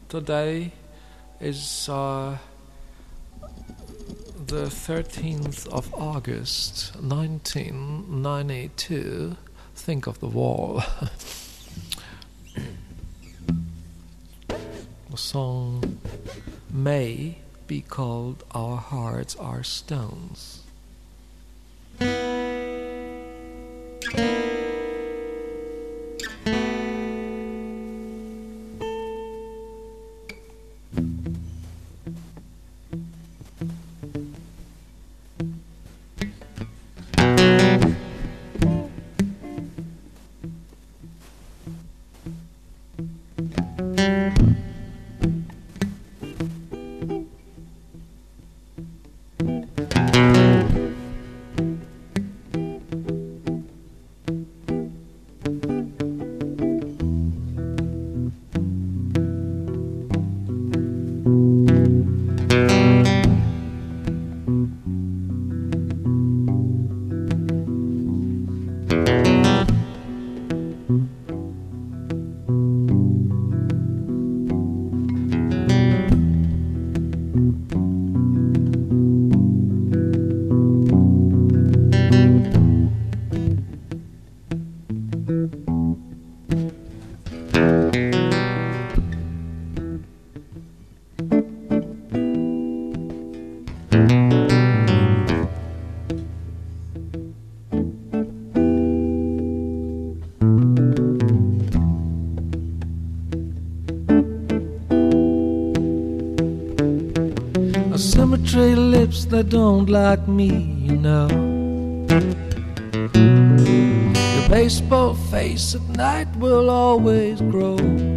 Today is the 13th of August, 1992. Think of the wall. The song may be called Our Hearts Are Stones. Cemetery lips that don't like me, you know. Your baseball face at night will always grow.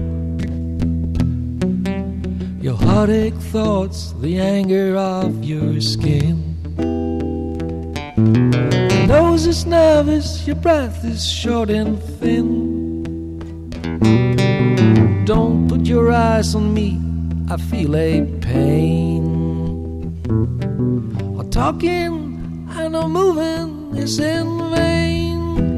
Your heartache thoughts, the anger of your skin. Your nose is nervous, your breath is short and thin. Don't put your eyes on me, I feel a pain. Our talking and our moving is in vain.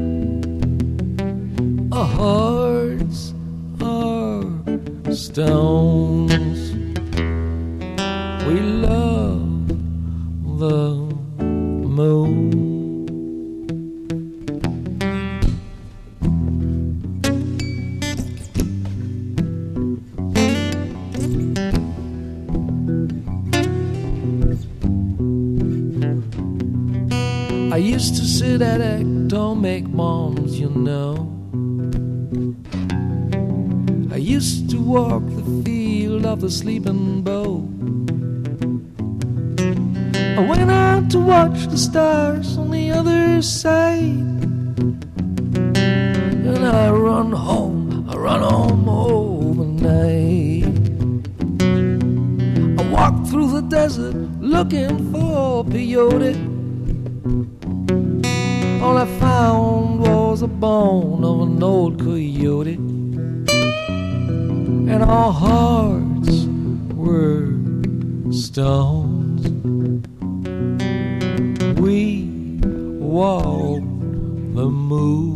Our hearts are stones. We love the moon. I used to sit at Atomic Moms, you know. I used to walk the field of the sleeping bow. I went out to watch the stars on the other side. And I run home overnight. I walked through the desert looking for peyote. All I found was a bone of an old coyote. And our hearts were stones. We walked the moon.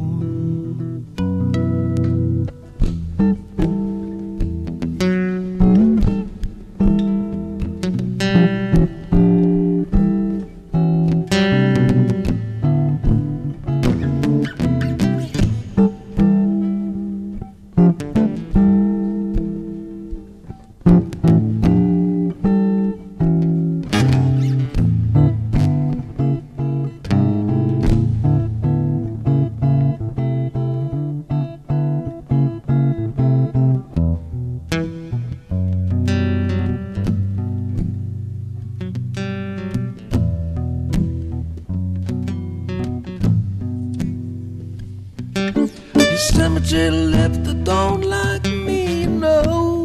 Cemetery lips that don't like me, no.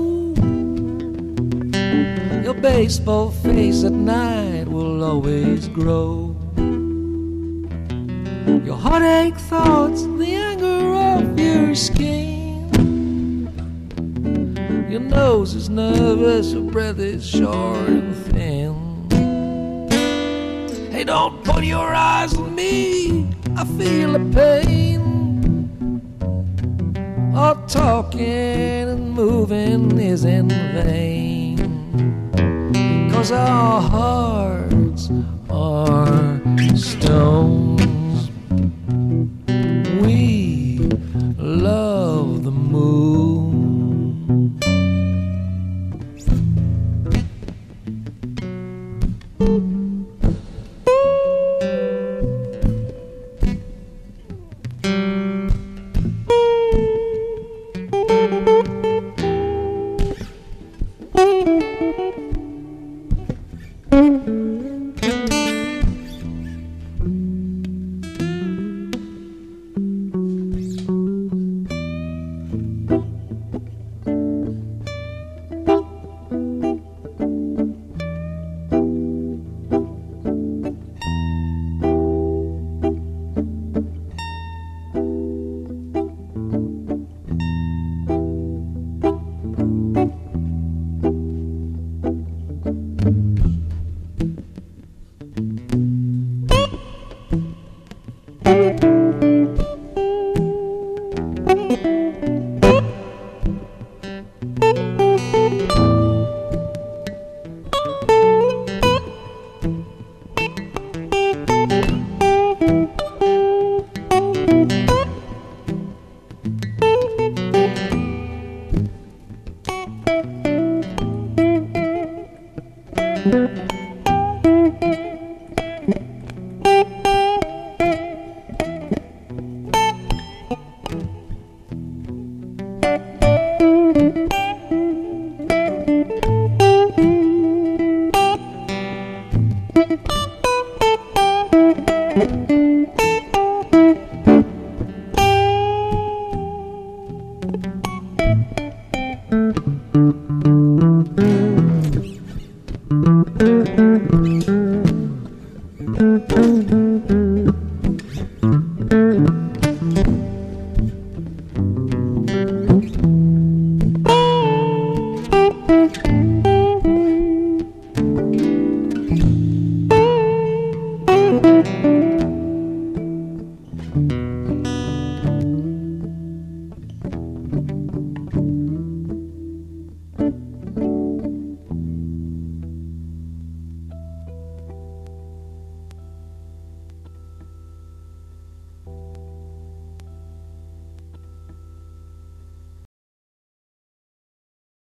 Your baseball face at night will always grow. Your heartache thoughts, the anger of your skin. Your nose is nervous, your breath is short and thin. Hey, don't put your eyes on me, I feel the pain. All talking and moving is in vain, 'cause our hearts are stones. We love the moon.